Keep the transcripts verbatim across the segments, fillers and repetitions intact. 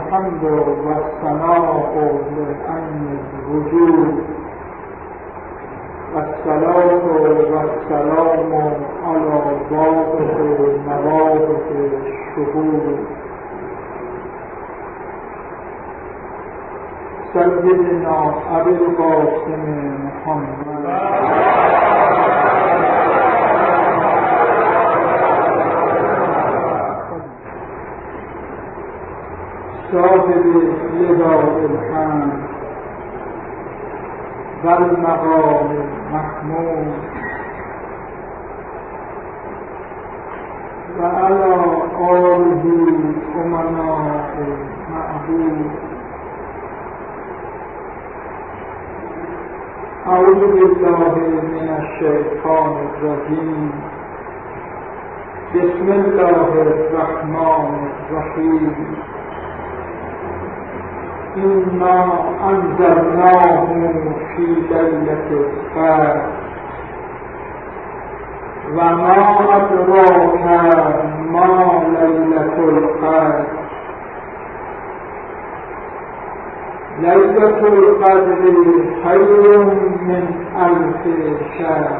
الحمد والثناء للعین الوجود والصلاة والسلام على واقف مواقف الشهود سیدنا ابی القاسم محمد صاحب لواء الحمد والمقام المحمود وعلى آله أمناء المعبود. أعوذ بالله من الشیطان الرجیم. بسم الله الرحمن الرحیم. إنا أنزلناه في ليلة القدر وما أدراك ما ليلة القدر ليلة القدر خير من ألف شهر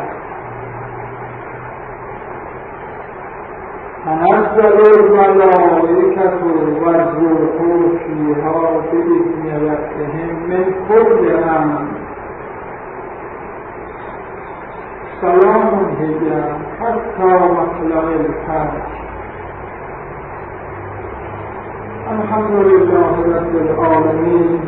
تنزل الملائكة والروح فيها بإذن ربهم من كل أمر سلام هي حتى مطلع الفجر. الحمد لله رب العالمین.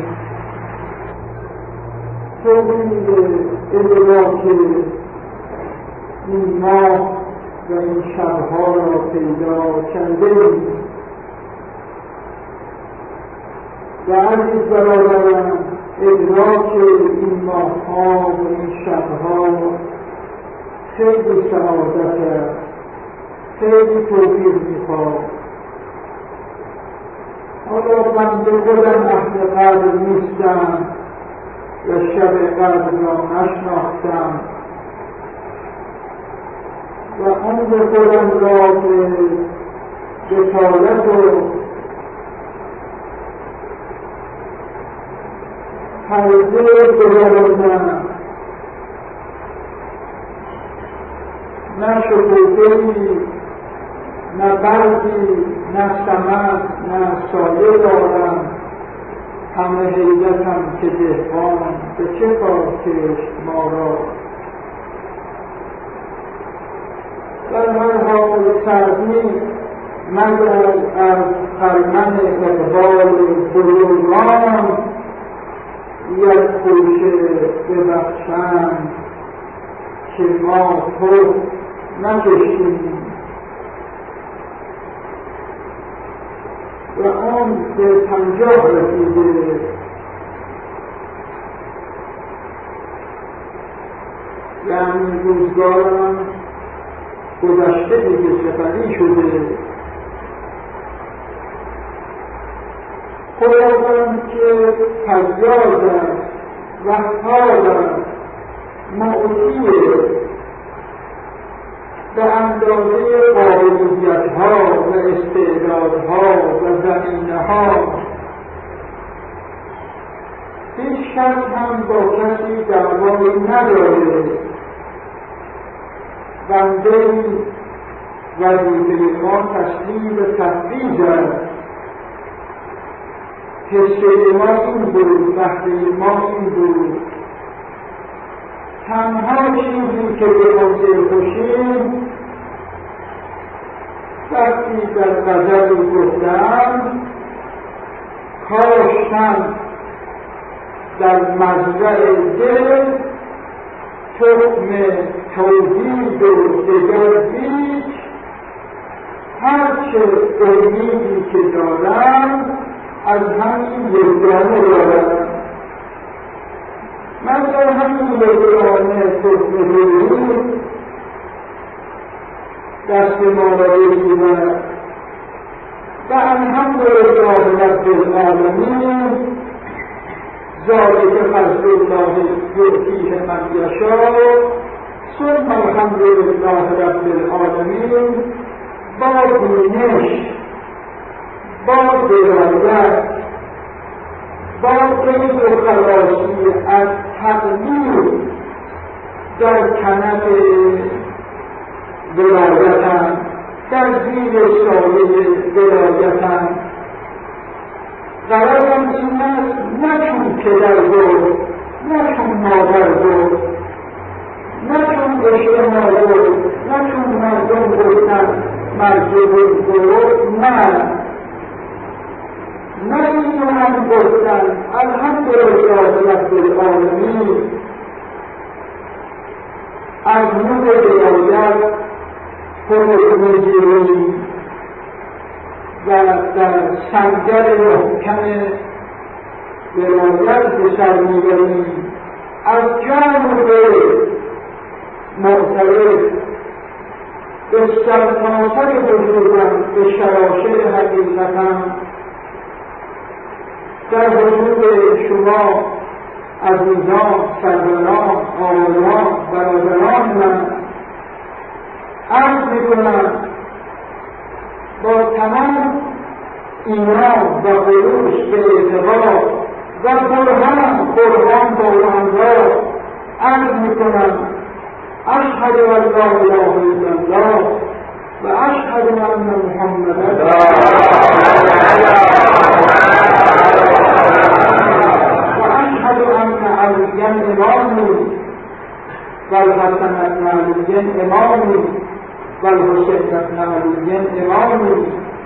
توحید ادراک این ماه و این شبها را پیدا کردیم و عزیز برادران، ادراک این ماهها و این شبها خیلی سعادت است، خیلی توفیق میخواد. حالا بنده خودم اهل قدر نیستم و شب قدر را نشناختم و عمر خودم را به جسارت و پرده گذراندم، نه شکوفه‌ای، نه برگی، نه ثمر، نه سایه دارم. همه حیرتم که دهقان به چه کار کشت ما را. در هر حال سردی مگر از خرمن اقبال بزرگان یک خوشه ببخشند که ما تو نکشیم و آن به پنجاه رسیده. یعنی روزگارم گذشته دیگه سپری شده. خداوند که فیاض است، وهاب است، معطیه، به اندازه قابلیت‌ها و استعدادها و زمینه‌ها هیچ کس هم با کسی دعوایی نداره. بنده وظیفه ما تسلیم به تفویض است. حصه ما این بود، بهره ما این بود. تنها چیزی که به حاضر خوشیم وقتی در غزل گفتم کاشتم در مزرع دل تخم توحید و دگر هیچ، هرچه امیدی که دارم از همین یکدانه دارم. من در همین یکدانه تخم توحید دست ما را بگیرد و الحمدلله رب العالمین. ذالک فضل الله یؤتیه من یشاء ثم الحمدلله رب العالمین. با بینش، با درایت با قید و خلاصی از تقدیر در کنف ولایتم، در زیر سایه ولایتم. قرارم این است نه چون پدر بود، نه چون مادر بود، نه چون اجتماع بود، نه چون مردم گفتن مرجع بود، نه نه این هم گفتن الحمدلله رب العالمین از نور ولایت خودت میگیریم و در سنگر محکم ولایت به سر میبریم، از جانب معترف به سرتاسر وجودم، به شراشر حقیقتم، در حضور شما عزیزان، سروران، آقایان، برادران من عرض میکنم با تمام ایمان و خلوص به اعتقاد و برهان برهان با رمضان عرض میکنم اشهد ان لا اله الا الله و اشهد ان محمدا و اشهد ان علیا امامی و الحسن بن علی امامی و الحسین بن علی امامی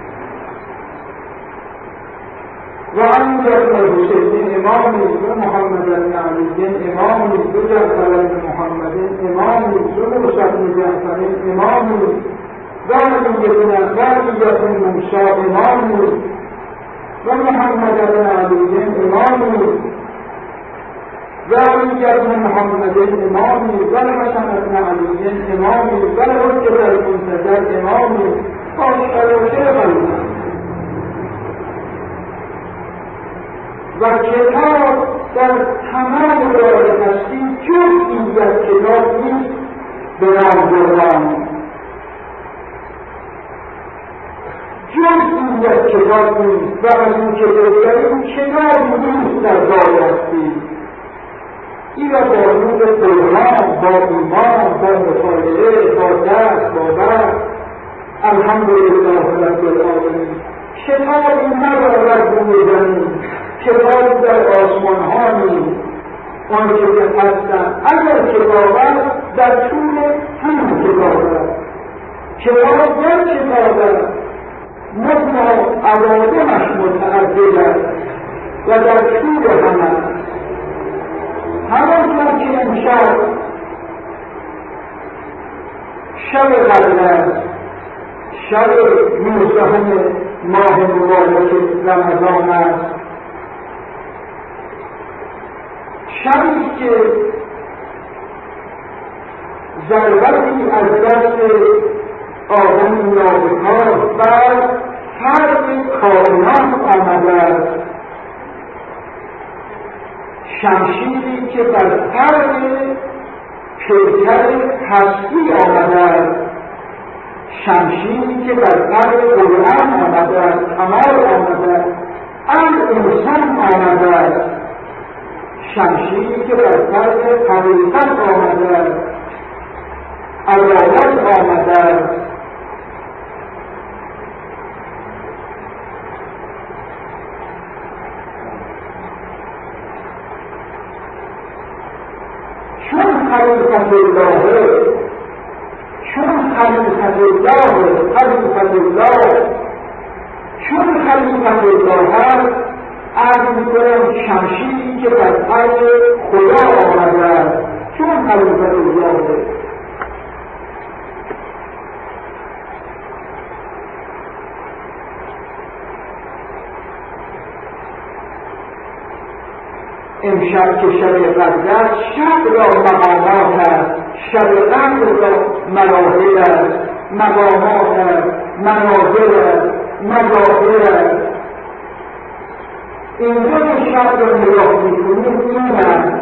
و علی بن الحسین امامی و محمد بن علی امامی و جعفر بن محمد امامی و موسی بن جعفر امامی و علی بن موسی امامی و محمد بن علی امامی و علی بن محمد امامی و الحسن بن علی امامی و الحجة المنتظر امامی و شراشر غیرهم. و کتاب در تمام راه هستی جز دیگر کتاب نیست به نام قرآن، جز دیگر کتاب نیست و از این که بگذاریم کتاب نیست در راه هستی. این را با نور قرآن، با ایمان، با مطالعه، با درس، با بحث الحمدلله رب العالمین کتابی ندارد روی زمین، کتاب در آسمان ها نیست. آنچه که هستن اگر کتاب است در طول همین کتاب است، کتاب در کتاب است، مطمع عوالمش متعدد است و در طول هم است. همانطور که امشب شب قدر است، شب نوزدهم ماه مبارک رمضان است، شبی که ضربتی از دست آدم نابکار بر فرق کائنات آمده است، شمشیری که بر فرق پیکر هستی آمده است، شمشیری که بر فرق قرآن آمده است، کمال آمده است، از انسان آمده است، شمشیری که بر فرق حقیقت آمده است، عدالت آمده است. چون خلیفت الله چون خلیفت الله خلیفت الله چون خلیفت الله هست، عرض میکنم شمشیری که بر فرق خدا آمده است، چون خلیفت الله. امشب که شب قدر است، شب را مقامات است، شب قدر را مراحل است، مقامات است، منازل است، مظاهر است. اینجا که شب را نگاه میکنیم این است،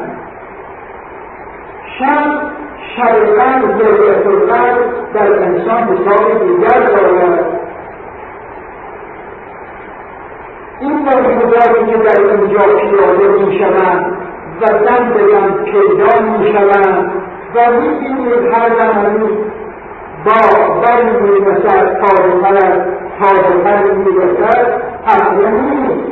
شب شب قدر ذریعت القدر در انسان حساب دیگر دارد. این موجوداتی که در اینجا پیاده می شوند و زن به زن پیدا می شوند و می بینید هر زمانی با بری می رسد تازه‌تر از تازه‌تر می رسد اصلا نیست،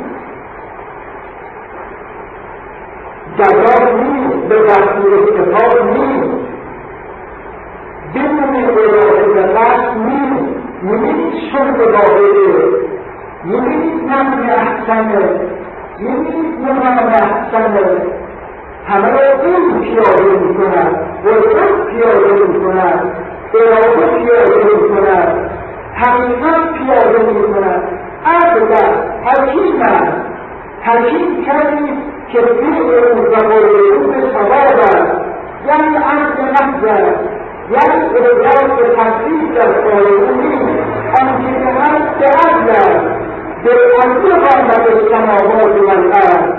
جذاب نیست، به وقتی اتفاق نیست، بدون اراده و قصد نیست. میبینید شرب واقعه، میبینید نمون احسنه، میبینید نمان احسنه، همه را این پیاده میکند، قدرت پیاده میکند، اراده پیاده میکند، حقیقت پیاده میکند. عقل حکیم است، حکیم کسی که فعل او و قول او به صواب است، یعنی عقل محض است، یعنی ادراک به تفصیل در کار او نیست. آنچه که هست به عقل است، به عقل قامت السماوات والارض،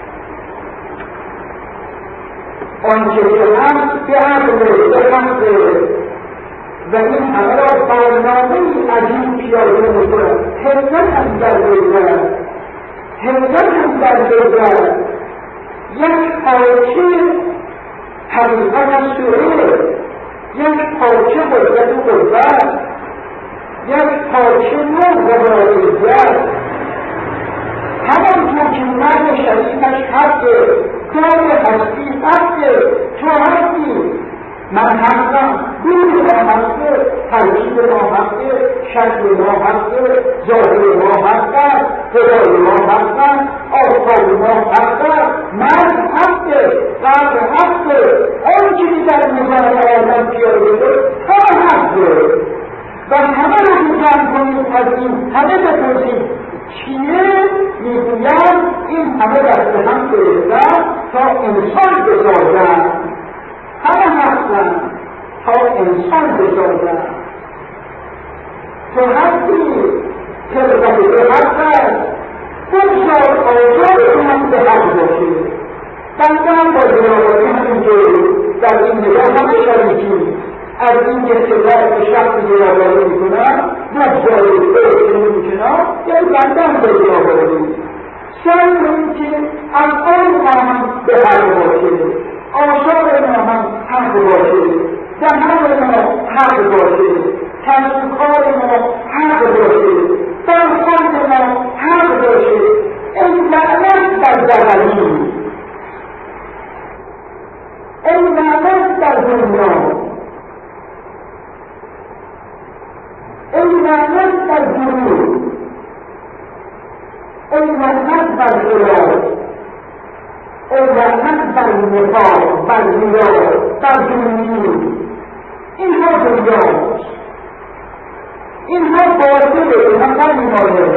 آنچه که هست به عقل، به حق، و این همه را برنامه‌ای عجیب پیاده می‌کند. حکمت هم در وی است، حکمت هم در وی است. یک پارچه حقیقت از سوره، یک پارچه قدرت و قدرت، یک پارچه نور و واقعیت. همانطور که مرد شریفش حقه، دار هستی حقه، تو هستی، من حقم، دور ما حقه، ترکیب ما حقه، شکل ما حقه، ظاهر ما حقه، خدای ما حقه، آفتاب ما حقه، مرد حقه، قبر حقه. آن چیزی در نظام آدم پیاده شد همه حقه و همه را که جمع کنید از این همه بپرسید چیه؟ میگویم این همه دست هم گرفتن تا انسان بسازن، همه هستن تا انسان بسازن. تو هستی خلقت به حق است، بگذار آزاد هم به حق باشه. بنده هم با جنابالی همینجوری در این نگاه همه شریکی از این که سزار به شخص جنابالی میکنم بگذارید به چنین میکنم، یعنی بنده هم با جنابالی سعی کنید که افعال ما هم به حق باشه، آثار ما هم حق باشه، دهان ما حق باشه، کسب کار ما حق باشه، برخورد ما حق باشه. ای لعنت بر دغلی، ای لعنت بر دنیا، ای لعنت بر دروغ، ای لعنت بر خلاف، ای لعنت بر نفاق، بر ریا، بر دروغی. اینها دنیاست، اینها باطله، اینها نمیمانه.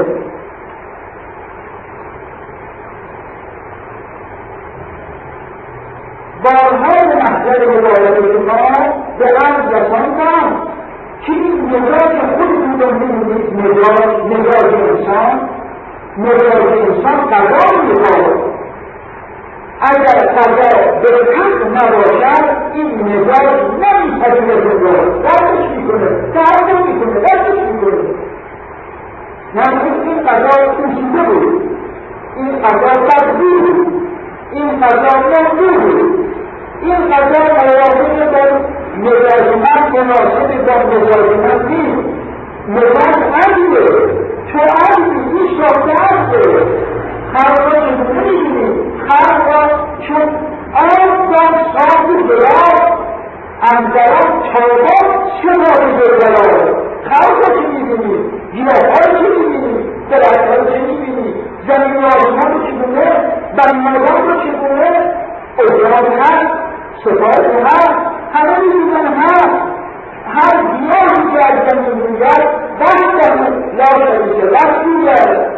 بارهای محضر مبارک شما به عرض رساندم که این مزاج خود رو می‌بینید، مزاج مزاج انسان، مزاج انسان قضا می‌خواهد. اگر قضا به حق نباشد این مزاج نمی‌پذیرد رو دردش می‌کنه، درد می‌کنه، دردش می‌کنه. یعنی این قضا پوشیده بود، این قضا بدبو بود، این قضا مردو بود، این قضا موافق با مزاج من مناسب با مزاج من نیست. مزاج عدله، تو عدلی، این ساخته عدله. خلق را چگونه می‌بینید؟ خلق را چون آب در ساخت گلاب اندران تابا سماده گلاب. خلق را چه می‌بینید؟ گیاه‌ها چه می‌بینید؟ درخت‌ها چه می‌بینید؟ زمین و آسمان را چگونه؟ بنیادان را چگونه؟ اجرام هست، صفات هست، همه می‌بینن هست. هر گیاهی که از زمین می‌گوید وحده لا شریک له می‌گوید،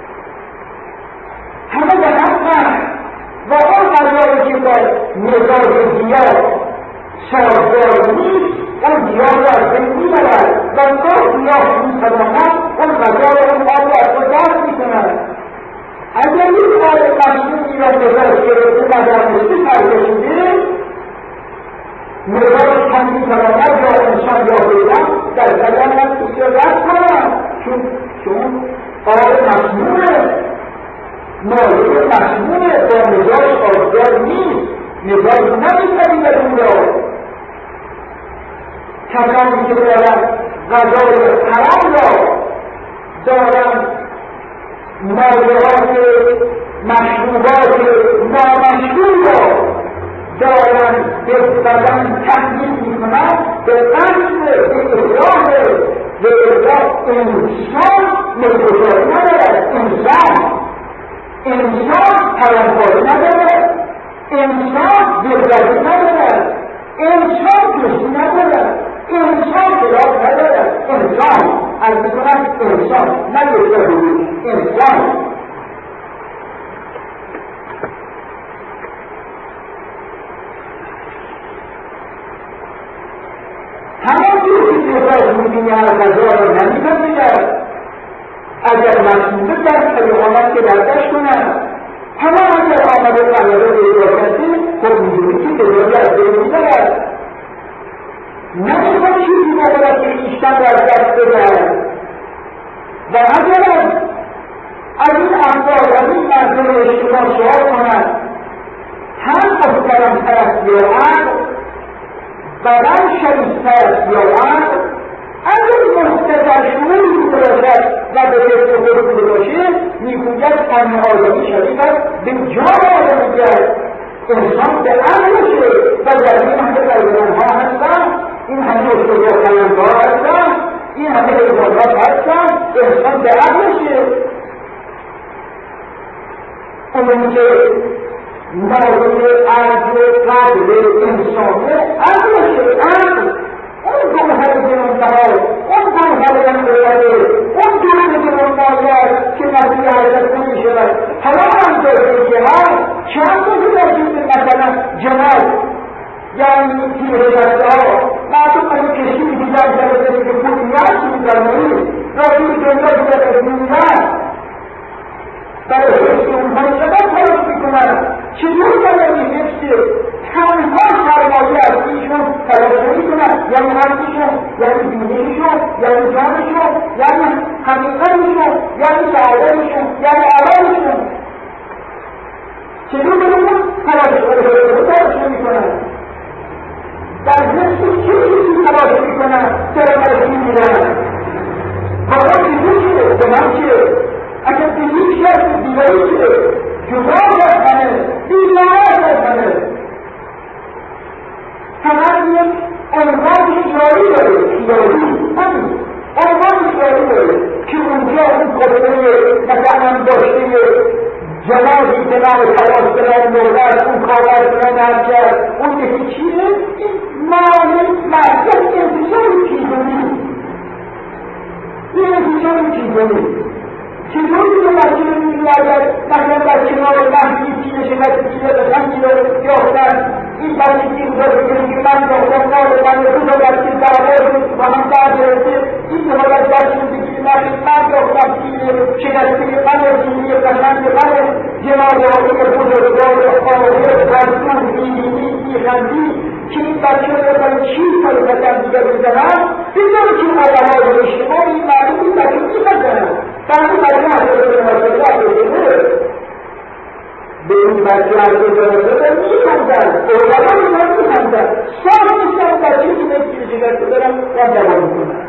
همه به حق هست. و آن قضایی که با مزاج گیاه سازگار نیست اون گیاه را از بین می‌برد و تا گیاه می‌تواند اون قضا را اون آب را از خود دست می‌کند. اگر این آب مصنوعی را مزاج گرفته و دانسته سرکشیده، مزاج هم می‌تواند یا انسان یا بیدم در بدن از بسیار دست کند، چون چون آب مصنوعه. ماهی مشموله با مزاج آزگار نیست، مزاج نمیتونی به اون را. کسانی که دارن غذای حرام را دارن، مایهات مشروبات نامشروع را دارن به بدن تحمیل میکنن به قصد به اصلاح به اصلاح انسان متفاوت ندارد. انسان انسان پیامبری ندارد، انسان دلبری ندارد، انسان دوستی ندارد، انسان خلاف ندارد. انسان از میکنن انسان نه یکتایی انسان. همه چیزی که باز میبینی از غذا را نمی‌پذیرد. اگر مسئوله در حیوانات که برداشت کنند، همه اگر آمده قراره پیدا کردی خب میدونی که بزرگی از بین میبرد. نمیخواد چیزی ندارد که ایشتن را از دست بدهد. و اگر از این افراد از این مردم اجتماع سوال کند هم محترمتر است یا عقل، بدن شریفتر است یا عقل، اگر مستقر شعوری بوده باشد و به فکر خود بوده باشه میگوید همه آدمی شریف است، به جای آدمیت انسان به عقلشه. و در این همه قیدنها هستن، این همه اشتباه خیانتها هستن، این همه حیوانات هستن، انسان به عقلشه. اونی که مورد عقل قدر انسانه عقلشه. عقل اون گوهر جنونتها، اون گوهر انقلابه، اون جنون جنونتها که نفسی حرکت نمی شود. حالا هم داره که هست چند روزی داشتید مثلا جمال یعنی تیره دسته ها معلوم کنید کشی دیگر جلسه که پول نیاز کنید در مایی راجی دنیا دیگر از میدن برای حفظ اونها چقدر تلاش میکنن. چطور برای حفظ تنها سرمایه از ایشون تلاش نمیکنن؟ یعنی حرفشون، یعنی دینشون، یعنی جانشون، یعنی حقیقتشون، یعنی سعادتشون، یعنی عوامشون. چطور برای تلاش نمیکنن؟ در حفظ چیزی تلاش میکنن سرمایه میگیرن. واقعا چیزی که به من که اگر به یک شخص دیگری که جدا از همه بی‌نماز از همه فقط یک عنوان شیاری داره، شیاری همین عنوان شیاری داره که اونجا اون قدره مثلا داشته جنازی به نام تلاش به نام نوبت اون کاغذ به نام هرکر اون یکی چیه؟ این معنی مرکز انتشار چیزونی این انتشار چیزونی. چطوری که بچه رو میگه اگر مثلا در کنار محلی چیه شکست چیه به هم چیه یافتن این بچه چیز رو بگیره که من یافتم مال من رو دو بچه دعوای با هم در گرفته این که باید بچه رو بگیره من من یافتم چیه شکستی من دینی قشنگ من جناب آقای بزرگوار آقای فرسون بیدینی بیخندی که این بچه رو باید چیز کنه بچه دیگر بزنن بزنه که علمای اجتماعی این معلوم این بچه میخندن بعد بچه از این مسئله بزنه به این بچه از این مسئله میخندن علما میخندن میخندن صاف نیستن بچه که نمیشه شکسته دارن و دوام میکنن.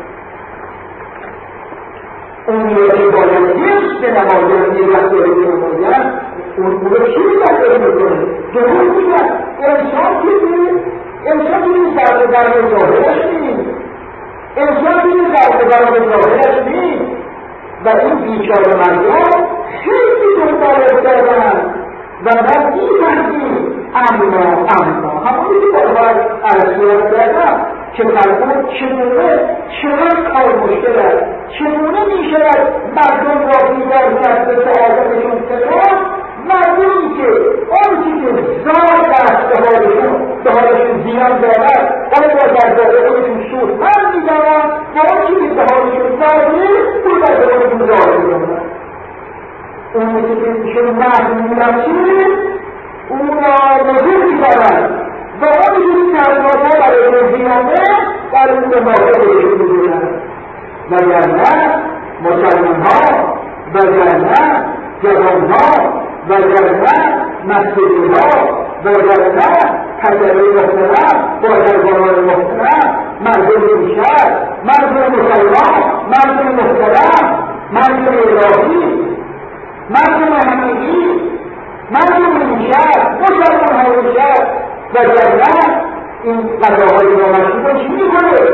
اونی که باید نیست به نمازن یه رفتاری به نمازن اون رو چی رفتاری میکنه؟ درست میگن انسان که انسان این ضربه برای ظاهرش نیست، انسان این ضربه برای ظاهرش نیست و این بیچاره مردم خیلی دنبال افتادن و من این فهمیم اما اما همونی که باید عرصیت کردم که فرمون چگونه چقدر کار مشکل است، چگونه می شود مردم را بیدار کرد به سعادتشون سپاس مردمی که آن چی که زار است به حالشون به حالشون زیان دارد آن را در داره خودشون سود من میدارن و آن چی که به حالشون زار نیست او در خودشون زار میدارن. اون که بهشون مرد میرسید اون را نظر میدارن و آن چیزی تردادها برای زیانه برای اون به ماهر خودشون میدونن. وگرنه مسلمان ها وگرنه جوان ها وگرنه مسجدها وگرنه تجربه محترم بازرگانان محترم مردم بیشتر مردم مسلمان مردم محترم مردم الهی مردم حقیقی مردم بیشتر مسلمان های بیشتر وگرنه این قضاهای نامشروع رو چی میکنه؟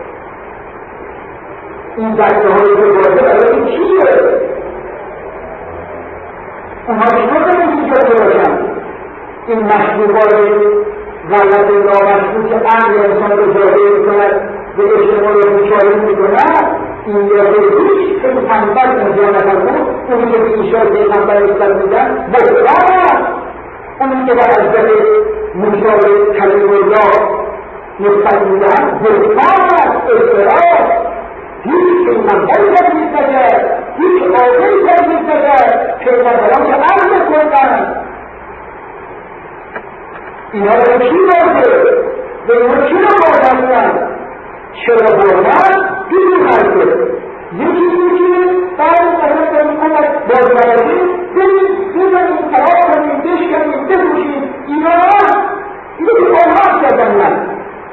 این دسته های بازه برای چیه؟ اونها چطور نمیدونی جاده باشن؟ این مشروبات غلط نامشروع که عقل انسان رو جاده میکند به اجتماع رو بیچاره میکند این یاده هیچ که پیغمبر نزیانت از اون اونی که به ایشای پیغمبر نسبت میدن بهتر است اونی که در حضرت موسی کلیم الله نسبت میدن بهتر است افتراست هیچ پیغمبری تدریس نکرد هیچ آقایی تدریس نکرد پیغمبران که عرض کردن اینا رو چی بازه؟ به اینا چی رو بازدن؟ چرا بازدن؟ دیگه حرفه یکی یکی بعد مثلا کنید کنید بازدنی برید بزنید خراب کنید بشکنید بپوشید اینا اینا که آنها کردن نه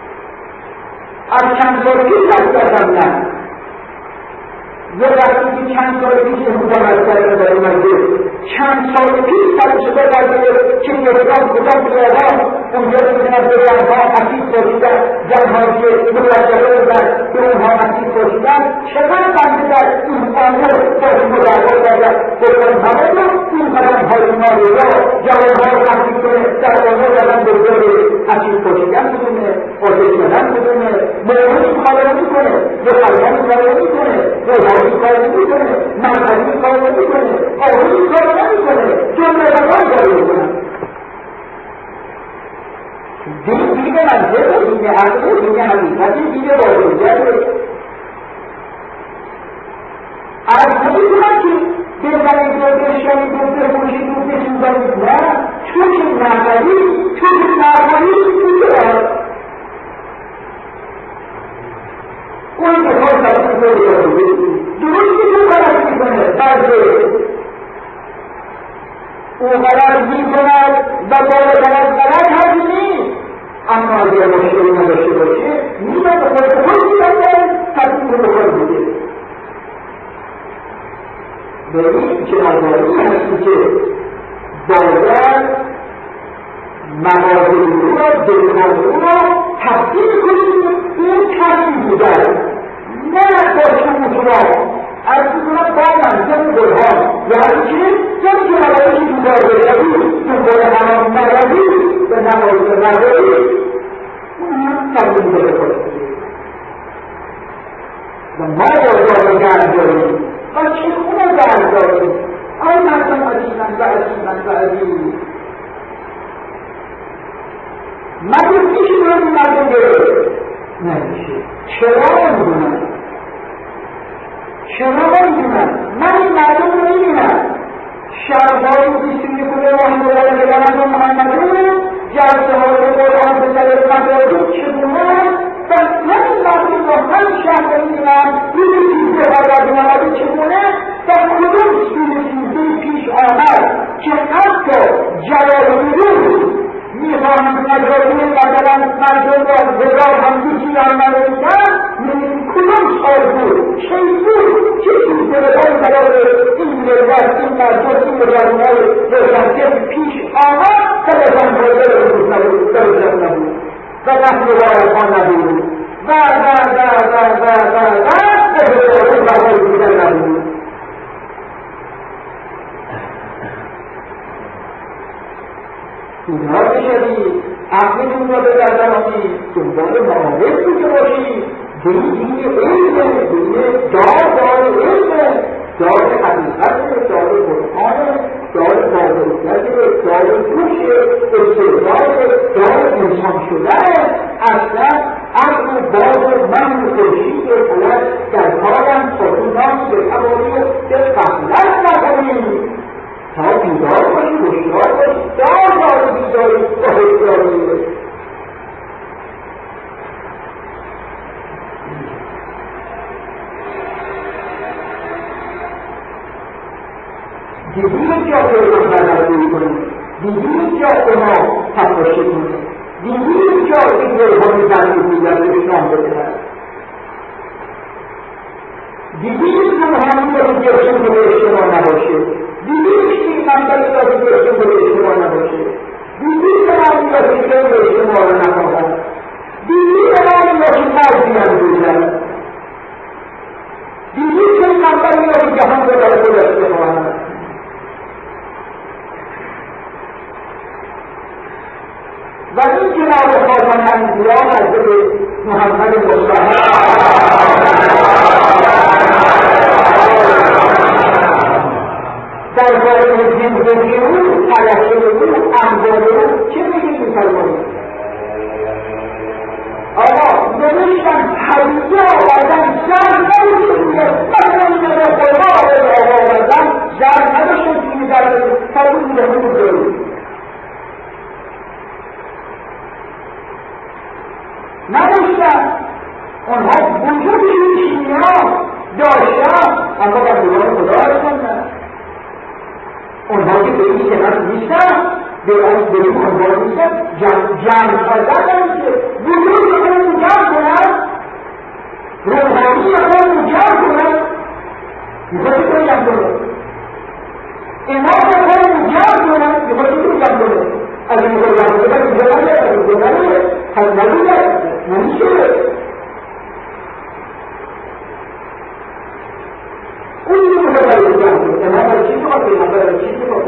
از چند سال پیش از کردن نه یه وقتی که چند سال پیش بودم از کردن در اومده چند سال پیش سال شده برده که یکان کدام بیادان اونجا بودن به زنها حسیب باشیدن زنهایی که متوجه بودن به اونها حسیب باشیدن چقدر بنده در این آمور باشی مدربا کردن بکنم همه رو این قدم های مالی را جوانها رو حسیب کنه در آمور قدم بزرگ حسیب باشیدن بدونه آزش ندن بدونه موضوعی کار میکنه یه خلقانی کار میکنه روحانی کار میکنه مرحلی کار میکنه آهوی کار نمیکنه جمله بقای کار میکنه دین دیگه منطقه دیگه عقله دیگه حقیقتی دیگه واضح‌تره از نمی‌کنم که بزنید و بشکنید و بپوشید و بسوزنید نه چون این نقلی چون این نقلی دیگه اون که کار تبدیل کنید درستی که غلط میکنه بعضی او غلط میکند و باید غلط غلط هرچی نیست اما اگر مشکلی نداشته باشه میدن به خود خود میدن تبدیل به خود بوده به این که نظری هستی که باید مواضع او را دلخواه او را تبدیل کنید این کسی بودن نه با شموشنا از بکنم بایدن زن برهان یعنی که زن که ملایی دوزار بشوی دنبال حرام نروی به نماز نروی اون تبدیل بده خود و ما بازار گرد داریم و چگونه گرد داریم آی مردم عزیزم و عزیزم و عزیز مگه میشه باید مردم بره نمیشه چرا نمیدونم چرا نمیدونم من این مردم رو میبینم شبهای بیستی میکنه رحمه الله بگرم و محمده جلسه های قرآن به سر مدارد چگونه و من این مردم رو هم شهر میبینم روی چیزه ها در نماده چگونه در کدوم سوی چیزه پیش آمد که حتی جلالویون میخواهند مجازی مثلا مردم را بزار هم بیشی آمده بودن کدوم سال بود چه بود چه چیز بزار برای این ملت این مردم این مجازی روشنگه پیش آمد تلفن بازه رو درجت نبود و نحن وارثان نبود و و و و و و و و بزرگون برای بودن نبود اینها بشوید عقلتون را بگردانید دنبال معارف بوده باشید دین دین علمه دین دار دار علمه دار حقیقت دار قرآن دار باوریت دار گوشه استقلال دار انسان شدن اصلا عقل و باز و من و خورشید و فلک در کارم خودونان به حوالی و به فضلت نکنید تا بیدار باشی هشیار باشی دار دار بیداری و هشیاری دیگه جا پیغمبر دیدیم جا به ما تفاشه کنه، دیدیم جا که گرهانی زنی دیگر بشنام بکنن، دیدیم که همین را که گرشون به اجتماع نباشه، دیدیم که این منطقی را که گرشون به اجتماع نباشه، دیدیم که همین را که گرشون به اجتماع را نخواهد، دیدیم که همین را که فرضی هم بودن، دیدیم که این منطقی را که جهان را در خود استخواهد. و این جناب خاتم انبیا حضرت محمد مصطفی در باره زندگی او، تلقی او، احوال او چه میگید می‌فرمایید؟ آقا نوشتن حدیثه آوردن زن نمیشه مثلا این در خدا آوردن زن نداشتن که این در فرمون میده همون دارید نداشتن. اونها وجود این شیعه داشتن اما در دوران خدا هستن. اونها که به این شناس نیستن، به این عنوان نیستن، جمع کردن نمیشه. وجود خودمون جمع کنن، روحانی خودمون جمع کنن، میخواد که کنی جمع کنن، امام خودمون جمع کنن، میخواد که کنی جمع کنن. از این میخواد جمع کنن، اینجا نمیه، از اینجا نمیه، پس نمیه، نمیشه. اونی که میخواد باید جمع کنن، امام باید چی میخواد، پیغمبر باید چی میخواد.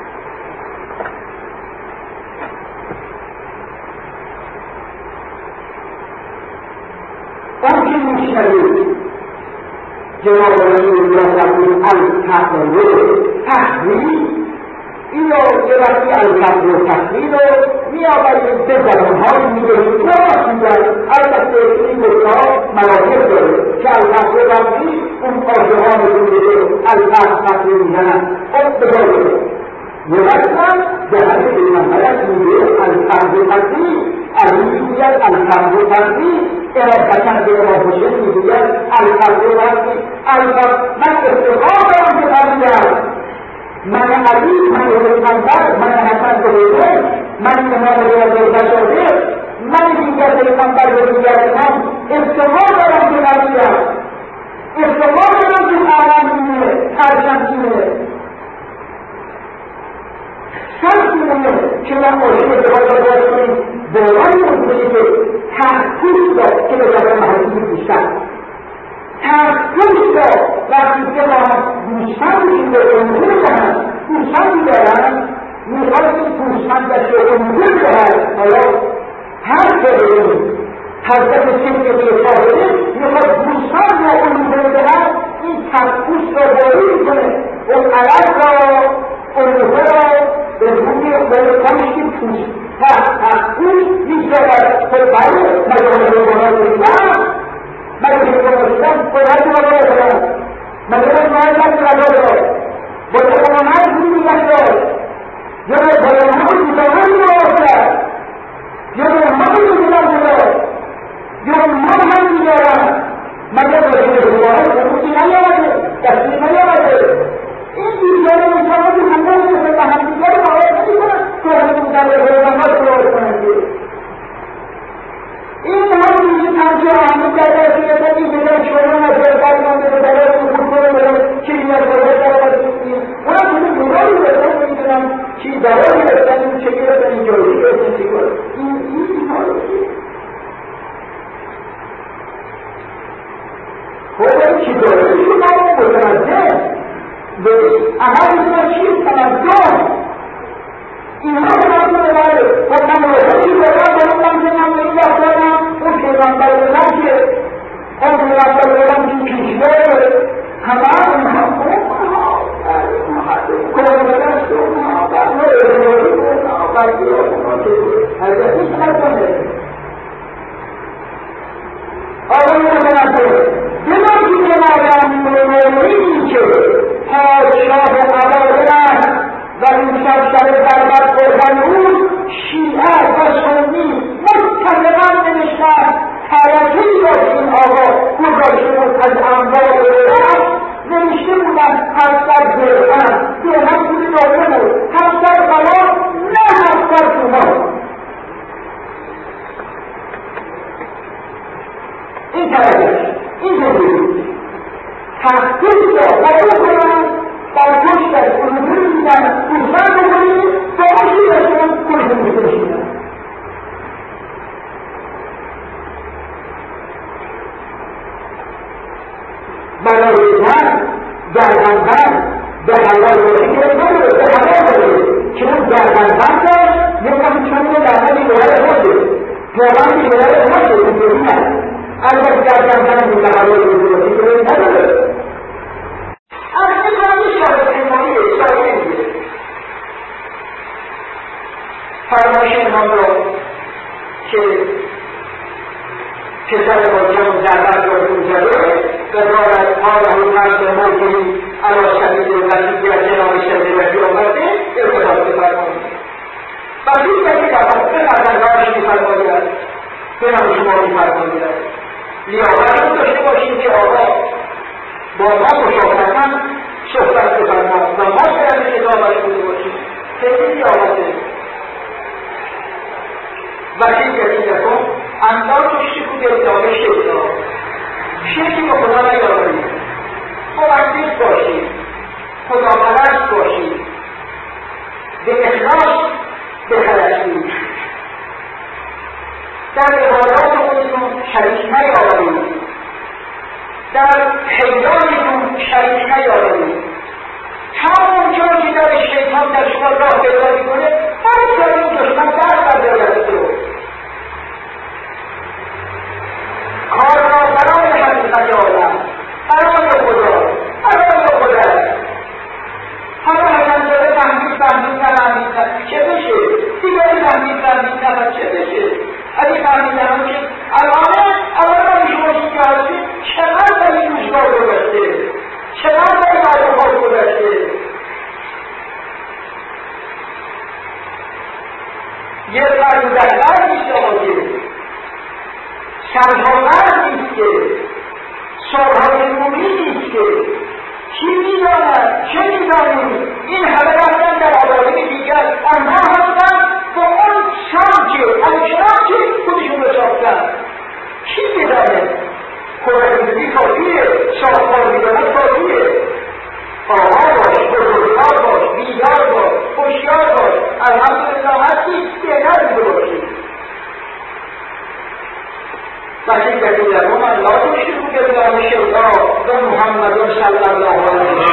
اون که میشنوید جناب رسول الله فرمود التحریر تحریر این رو یه وقتی التحریر تحریر رو میآورید به زبان‌های میگوید تو میگوید البته این گفته‌ها مراحل داره که التحریر تحریر اون آشهان رو میگه التحریر میزنن خب به جای یه وقت هم جهت پیغمبرش میگه التحریر تحریر علی میگوید التحریر تحریر ارادتاً به امام حسین میگوید التحریر تحریر من افتخار دارم که فرمودم من علی، من پیغمبر، من حسن بزرگ، من امام رضا شاهد، من دیگر پیغمبر و دیگر امام افتخار دارم که فرمودم، افتخار دارم که عالم اینه، پرچم اینه، شرط اینه که من عاشق ازدواج باید کنیم باید کنیم که تحقیق داد که به جبر محلی بیشتر تحقیق داد وقتی که ما گوشتن به امور دهند گوشتن دارن میخواید این گوشتندش رو امور دهند حالا هر فرقی حضرت سیدی صاحبه میخواد گوشتن رو امور دهند این تحقیق را باری میکنه اون علم را امور را به روی بلکانشی پوست تحقیق میشود که برای مجال روانات بودن مجال روانات بودن باید روانات بودن مجال روانات بودن باید روانات بودن یا روانات بودن بودن یا روانات بودن بودن یا روانات هم بیارن مجال روانات بودن نیامده دستی نیامده این دیگره میشود که همه که به هم دیگره باید نمیکنن که همون در روانات باید کنند این هم میشه تنجه همون در درسیه تا این بگن شما نظر برمان به درست خود کنه بگن چی بیاد باید در بسید اونا کنه گناهی بستن میدونم چی برای بستن این چگه بستن این جایی بستن چی کنه این این حالا چیه خود چی داره این رو متنظر ببین اول اینا چیست تمدن اینها تمدن ببره خب من روشنی بگم باید من کنم به این دفترم اون پیغمبر بگم که اون پیغمبر بگم که کشور همه اونها اونها اونها کنگرش اونها برنامه اداری اونها برنامه اونها که از این تمدن آقای متنظر بگم که جنابم مولوی که پادشاه عوالم و این شب شب بربر خوردن او شیعه و سنی متفقا نوشتن حرکه‌ای را که این آقا گذاشته بود از انواع درهم نوشته بودن هفتصد درهم درهم پول داده بود هفتصد قلم شده اونا که اینطوری نه البته در کمتر این تحول بزرگی که این نداره از این کنمی شده پیمانی سایه میگه فرمایش امام را که پسر با جمع زربت را بوزده و دارد حاله مرد موضوعی علا شدید و نزدیکی از جناب شدیدی آمده ارتباط بفرمایید و این کسی که به نظرگاهش میفرماید به نام شما میفرماید لیاقت رو داشته باشید که آقا با ما مشاورتاً صحبت بفرمایید و ما برد کتابش بوده باشید خیلی لیاقته و این کسی نکن انداز و شکو به ادامه شکل شکلی به خدا نیاورید موحد باشید خدا پرست باشید به اخلاص بخرستید در عبادات خودتون شریک نیاورید در حیدانتون شریک نیاورید همون جا که در شیطان در شما راه پیدا میکنه باید این دشمن دست بردارد رو کار را برای حقیقت عالم برای خدا برای خدا حالا حسن زاده تحمیل تحمیل تحمیل چه بشه؟ دیگری تحمیل تحمیل تحمیل چه بشه؟ اگه تحمیل تحمیل که الانه الان شما که هستی چقدر در این روزگار گذشته چقدر در این عالمات گذشته یه فرد دهتر نیست آقای سرها نیست که سرهای نوری نیست که کی میداند چه میدانید این همه رفتن در عوالم دیگر آنها هستند با اون سمت آنچنان که خودشون رو ساختن کی میداند خودشونی کافیه ساختار میداند کافیه آقا باش بزرگوار باش بیدار باش هوشیار باش الحمدلله هستی بهتر بوده باشید وقتی که دیگران الله تشرکوا بالله شیئا و محمد صلی الله علیه و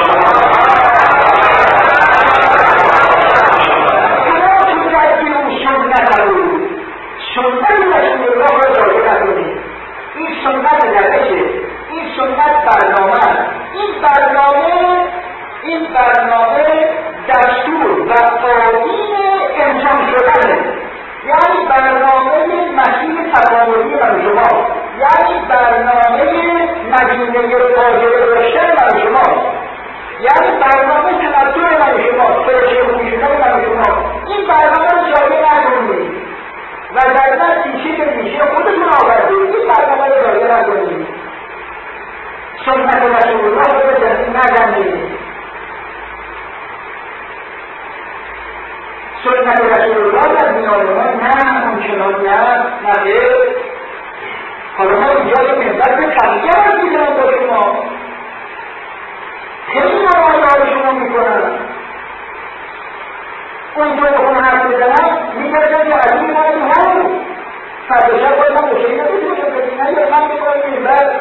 سنت رسول الله را جاری نکنید این سنت نبشه این سنت برنامه این برنامه این برنامه دستور و آیین انسان شدنه یعنی برنامه مسیح تکاملی من شما یعنی برنامه مدینه فاضله داشتن من شما یعنی برنامه تمدن من شما فرشه خوبی شدن من شما این برنامه رو جاری نکنید و در این تیشه که میشه خودتون آورده این برنامه رو جاری نکنید سنت رسول الله رو به زمین نزنید سنت رسول الله در میان ما نه اونچنان نه نه حالا ما اینجا به منبر به تغییر از میزنم با شما خیلی نمایی ها شما میکنم اونجا بخون حرف بزنم میگردن که علی ما این ها بود فرد شب باید من مشکلی نبود باشم نه یا من بکنم منبر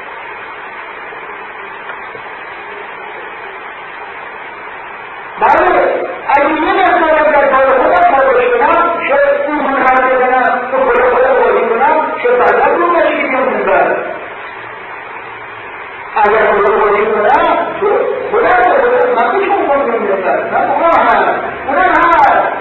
بله اگه یه مقدارم در کار خودم کارش کنم شاید اون من حرف بزنم تو خدا خدا بازی کنم شاید بعدم رو نشی که بیام منبر اگر خدا بازی کنم خدا خدا من بشون کنم منبر من اونم هست اونم هست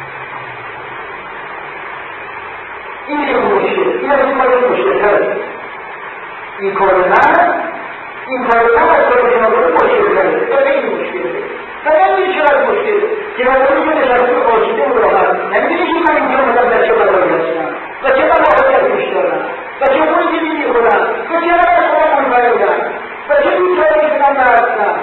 این یه مشکل این از این کار مشکل هست این کار من این کار من از کار شما رو مشکل هست و این مشکل و نمیدونی چرا مشکل که نظری که نشسته آشیده و راحت نمیدونی که من اینجا مدام در چه بلایی هستم و چه بلایی در پیش دارم و چه خونی که بیدی خودم و چه را از خودم منفردم و چه بیتاری که من هستم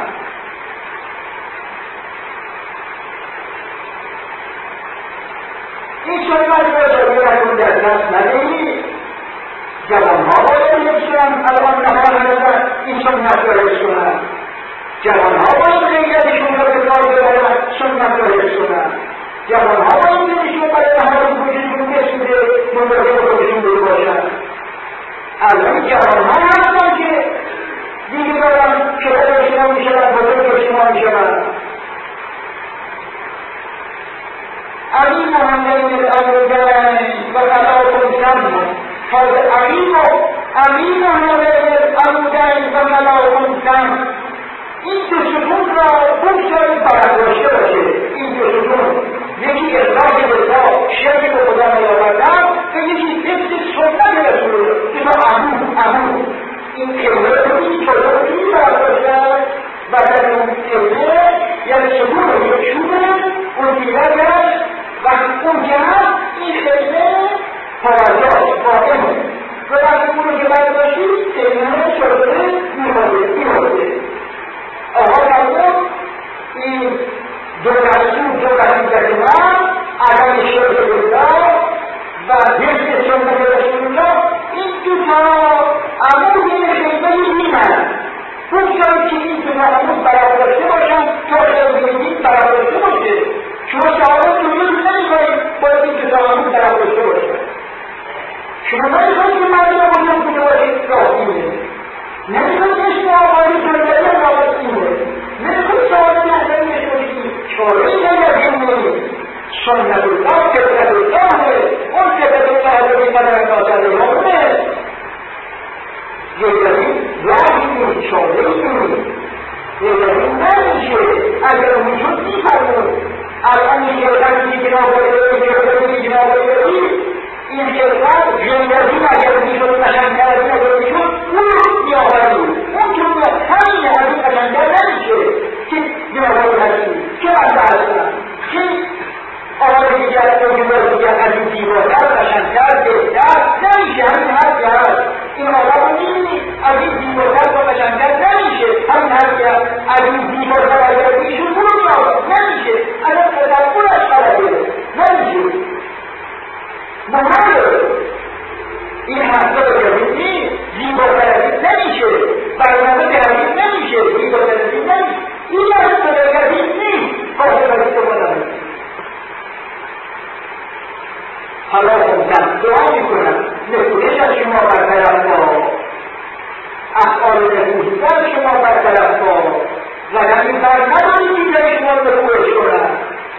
این سنت را جاری نکن در دست ندهید جوانها باید حفظ کنند الان نهار هستند این سنت را حفظ کنند جوانها باید غیرتشون را به کار ببرند سنت را حفظ کنند جوانها باید دلشون برای نهار وجودشون بسوده مواظب خودشون بوده باشند الان جوانها هستند که دیگه دارن شهر شما میشوند بزرگ شما میشوند علی محمد الامرگرن و خلاف شم حاضر علی علی محمد الامرگرن و خلاف شم. این دو ستون را بگذارید برداشته باشه. این دو ستون یکی اصلاح رضا شرک به خدا نیاوردن و یکی حفظ سنت رسول که تا امون امون این کلمه رو این کلمه رو این برداشتن و در اون کلمه یعنی ستون رو یک چوبه اون دیگرش و اون که هست این کلمه توجه قائمه و وقتی اون رو که برداشتید کلمه شده میخواده میخواده آقا فرمود این دو رسول دو رسول من عدم شرک بالله و حفظ سنت رسول الله این دو تا امور یه خیمه میمن بگذارید که این دو تا امور برابرشته باشن تا خیمه برابرشته باشه. شما شهادت دنیا نمیخواهید باید این دو تا امور برابرشته باشن. شما نمیخواهید که مردم بزرگ بوده باشید راهینه نمیخواهید اسم آقایی سنگری هم راحت اینه نمیخواهید شهادت نظری نشونید چاره این نگرد سنت الله فطرت الله اون فطرت الله رو بیمدن نازده همونه یعنی یعنی چاره این یعنی نمیشه اگر وجود میفرمون الان این شرکت دیگناه باید این شرکت دیگناه باید این شرکت جنگردی اگر میشد قشنگ کردی اگر میشد اون میآوردی اون که همین از این قشنگتر نمیشه که جنگردی هستی که بنده هستم که آقای دیگر اونجور دیگر از این دیوارتر قشنگتر بهتر نمیشه همین حرفی هست این آقا رو نیمی از این دیوارتر با قشنگتر نمیشه همین حرفی هست از این دیوارتر اگر بیشون برو میآورد نمیشه اگر تدبرش خرده نمیشه محاله این حرفا رو جدید نیست زیباترزی نمیشه برنامه جدید نمیشه زیباترزی نمیشه این حرفا رو جدید نیست فاصله تو بودن حالا خودم دعا میکنم نکوهش از شما برطرف با افعال نکوهیدن شما برطرف با وگرنه بر نداری دیگر شما رو نکوهش کنم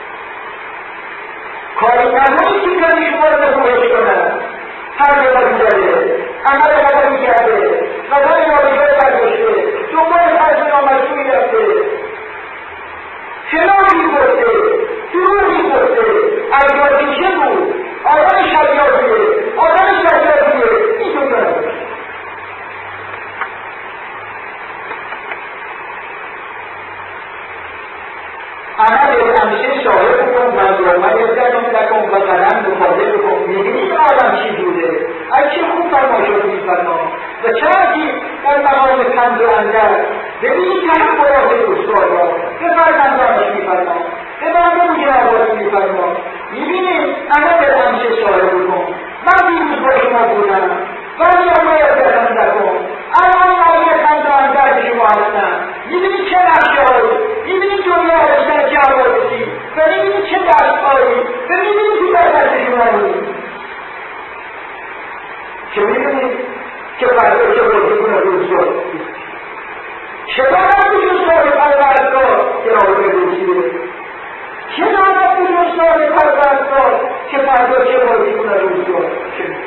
کاری نمایی که کاری شما رو نکوهش کنم هر جوابی داره عمل غلطی کرده غذای نابجای برداشته دنبال خرج نامشروعی رفته خلافی گفته دروغی گفته ایارکیشه بود آدم شیادیه آدم شیادیه این تو داره عمل همیشه شاهد بکن و یومن یزدن لکن و قدم مخاطب بکن میبینید آدم چی بوده از چه خوب فرماشات میفرما و چرکی در مقام پند و اندر ببینید تحقرات استاد را به فرزندانش میفرما به مردم جنواتی میفرما میبینید عمل همیشه شاهد بکن من دیروز با شما بودم ولی آقای یزدن لکن الان آقای پند و اندر به شما هستم میبینید چه نقشه هایی میبینید دنیا هستن چه حوادثی و میبینید چه دستهایی و میبینید که در دست شما هایی که میبینید که فردا چه بازیکن روز شد چه دارد بجز صاحب پروردگار که راهی روزیه چه دارد بجز صاحب پروردگار که فردا چه بازیکن روز شد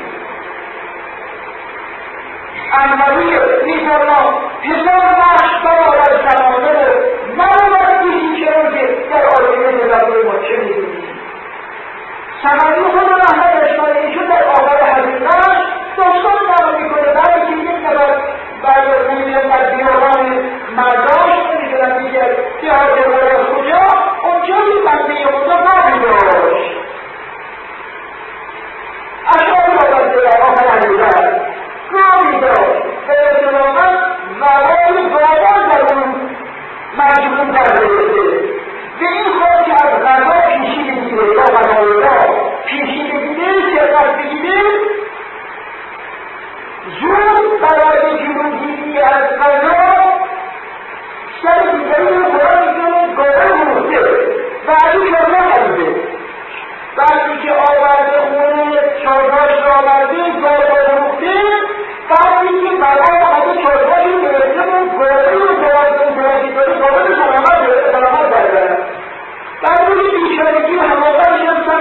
انوریه میفرما هزار نقش برآورد زمانه نباید دیدی چرا که در آینه نظر ما چه میدونیم سمری خود رحمت اشمالی ایشون در آخر حدیثش داستان نام میکنه برای که یک نفر برای نمیدونم در بیابان مرداش نمیدونم دیگر دیهات داره از کجا اونجایی بنده خدا بابی داشت اشعاری آورده در آخر حدیثش گاهی داشت به اتفاقا ورای گاهان در اون مجموع برگرفته به این خواهد که از غذا پیشی بگیره یا غذایگاه پیشی بگیره سرقت بگیره زود برای جلوگیری از غذا سر دیگری رو قرار میکنه گاهان مرده و از این شرما خریده وقتی که آورده خونه چارباش را آورده گاهان مرده وقتی که برای آمده چارباشی گرفته بود گاهی رو دوازده دوازده داره گاهی سلامت داره سلامت بردارد بعد روی بیچارگی و هماغرش هم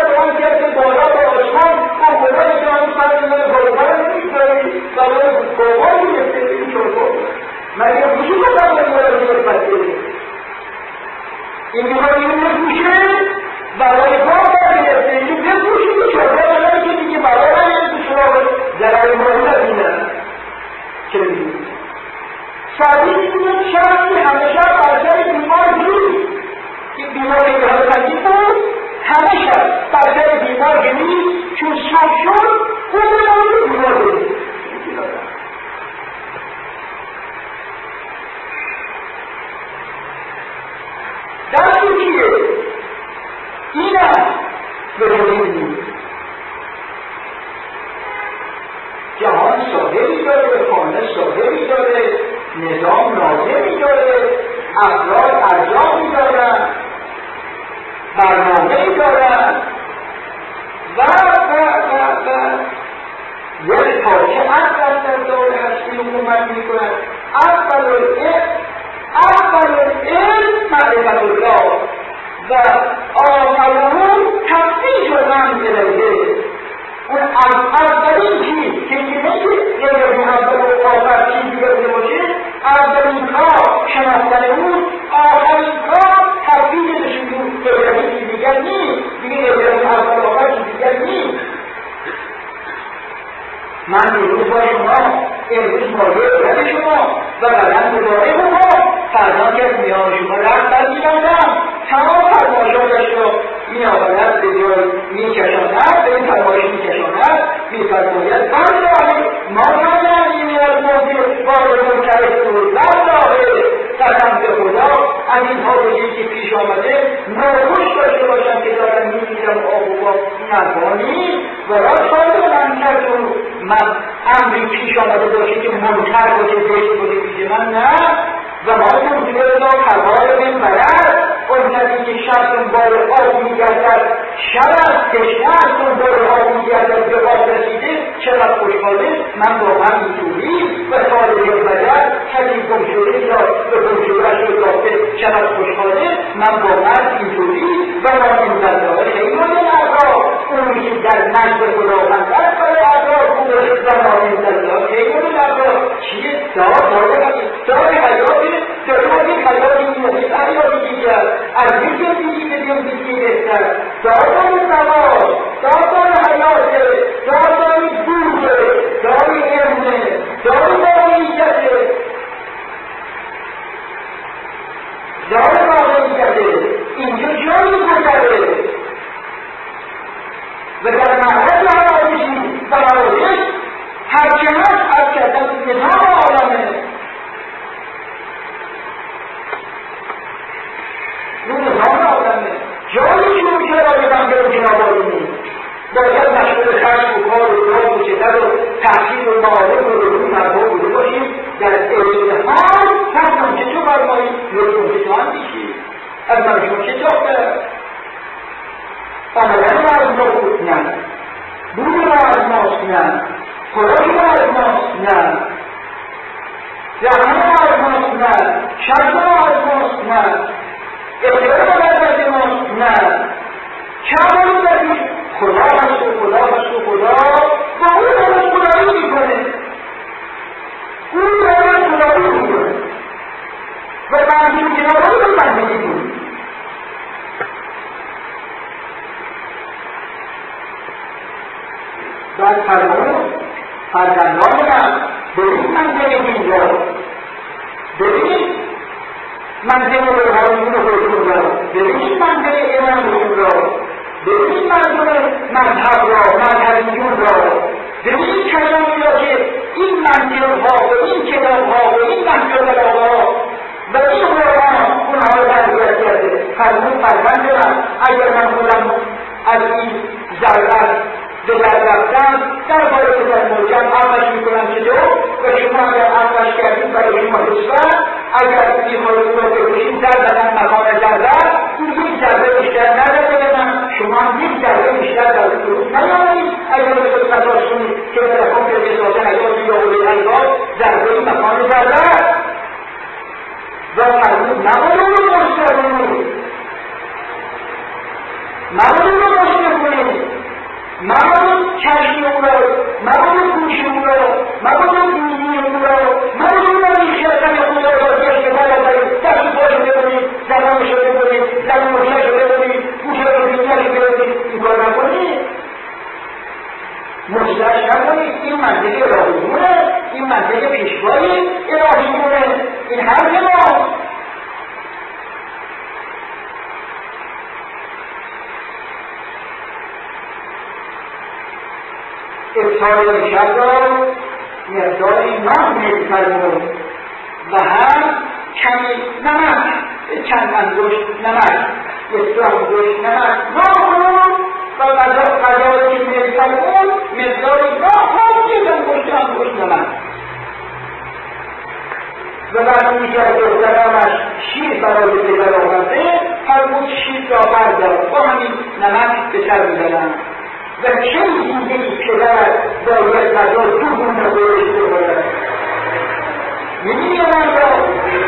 این است فدرالیسم. جهان صاحبی داره، خانه صاحبی داره، نظام ناظمی داره، افراد ارجاعی دارن، برنامه‌ای دارن و و و و یک پارچه اصل در دور هستی حکومت میکنن. اول العلم اول العلم معرفت الله و آخرون تفتیش من الیه. اون اولین چیز که نمیشه یه اول و آخر چیزی بوده باشه، اولین کار شناختن اون، آخرین کار تفتیش بشون غیره چیز دیگر نیست. دیگه غیره اول و آخر چیز دیگر نیست. من امروز با شما، امروز مایه برد شما و بدن مداره بکن، فردا که از میان شما رفت برمی‌گردم، تمام فرمایشاتش رو می‌آورد به جای می‌کشاند، به این فرمایش می‌کشاند، می‌فرماید برداری ما نمی‌دانیم از موضوع وارد منکر سور برداره. قسم به خدا از این حادثه‌ای که پیش آمده ناخوش داشته باشم که دارم می‌گیرم آب و آب نبانی و راست خواهد من کردم من امری پیش آمده باشه که منکر باشه زشت باشه پیش من نه. و ما موجود را خبار من برد اون کسی که شب دنبال آب میگردد شب از تشنه از دنبال آب میگردد به آب رسیده چقدر خوشحاله. من واقعا اینطوری و خالق البدر کسی گم شده یا به گم شدهش رو یافته چقدر خوشحاله. من واقعا اینطوری و ما این زنده خیلی مدل اعضا اونی که در نجد خداوند است برای اعضا خوبه و ما این زنده خیلی مدل اعضا چیه؟ دار داره دار حیاتی داره حیاتی میمونید حیاتی دیگر از یک زندگی به زندگی بهتر دار سوار دار حیاته دار دوره دار علمه دار واقعیته دار واقعیته اینجا جایی گذره و در معرض حوادثی و حوادث هرچه هست از کردن نظام عالمه. اون نظام عالمه جایی که اون کرای بنده رو جنابالی نیست باید مشغول خشم و کار و داد و شدت و تحصیل و معارف و رجوع مربا بوده باشیم در علم حال هستم که تو فرمایی لطفون که تو هم بیشی از من شما چه جافته آمدن ما از ما بود نه بود ما از ماست نه خوراک ما از ماست نه زمان ما از ماست نه شرط ما از ماست نه اختیار ما در دست ماست نه چه داریم خدا هست و خدا هست و خدا و اون دارد خدایی میکنه اون دارد خدایی میکنه و بندیم جنابایی رو بندگی کنه. بعد فرمون فرزندان من ببین منزل اینجا ببین منزل روحانیون خودتون را ببین منزل امامتون را ببین منزل مذهب را مذهبیون را ببین کسانی را که این منزل ها و این کتاب ها و این منزل ها و این قرآن اونها را تربیت کرده. فرمون فرزند من اگر من خودم از این ضرورت به در رفتن در باید که در موجم عمش میکنم که دو و شما اگر عمش کردیم برای شما حسن اگر میخواهید او را بکشید در بدن مقام ضرورت این یک ضربه بیشتر نداره به من شما یک ضربه بیشتر در اون درست نیامدید. اگر به خود قضاش کنید که برکن که احساس حیات یا اولی الباب ضربه مقام ضرورت و فرمود نباید اون رو مشتر کنید نباید اون رو مشتر کنید مباید چشم او را مباید گوش او را مباید دینی او را مباید نمیش کردن خدا را که اشتباه آورید دستی پاشو ببینید زبانشو ببینید زبانشو ببینید گوش را دینیشو ببینید این کار نکنید مشترش نکنید. این منطقه الهیونه این منطقه پیشوای الهیونه این حرف ما افطار امشب را مقداری نان میل فرمود و هم کمی نمک چند انگشت نمک یک دو انگشت نمک وقتی که از دخترانش شیر برای پدر آورده فرمود شیر را بردار با همین نمک به سر می‌زنند و چه دیده پدر باید غذا دو گونه گوشت بخورد. می‌بینی من را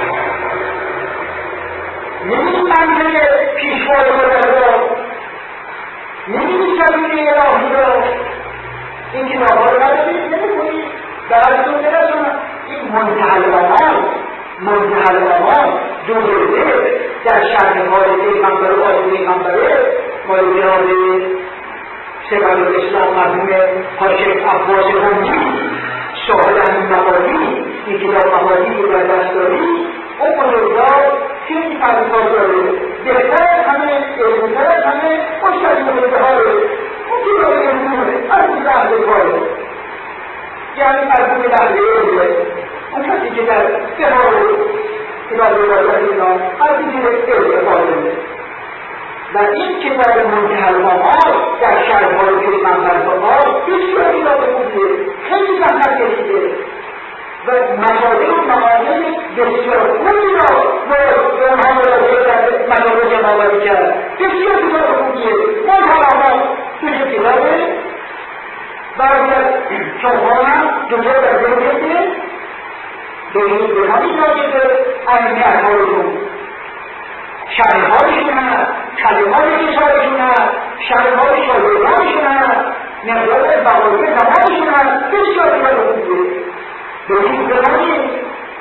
می‌بینی منزل پیشوای خودت را، می‌بینی سبیل الهی را، این کتاب‌ها رو ندارید نمی‌کنید بعدتون برسونم. این منتهی الآمال منتهی الآمال دو جلده در شرح‌های پیغمبر و آل پیغمبره مال جناب سپر الاسلام مرحوم حاجی عباس قمی صاحب همین مقالی، این کتاب مقالی که در دست داری اون بزرگوار خیلی فرق‌ها داره، بهتر از همه علم‌تر از همه مستقیم بهاره اون کتاب علمه مربوط به اهل کاره، یعنی مربوط به اهل علمه، اون کسی که در بهار کتاب روایت اینا مربوط به علم کاره. و این کتاب منتهی الآمال در شرح‌های پیغمبرها بسیاری را بخونده، خیلی زحمت کشیده و مصادر و معانی بسیار خوبی را به اونها مراجعه کرده، مصادر جمع‌آوری کرد، بسیار کتاب خوبیه. منتهی الآمال توی کتابه بعضی از چوب‌ها هم دوجه در ذهنیه به این به همین راجعه اهمیت‌هاشون شرح‌هایشون هست، کلمات کتابشون هست، شرح‌های شاگردانشون هست، مقدار بقایی زمانشون هست، بسیار کتاب خوبیه. به این زمانی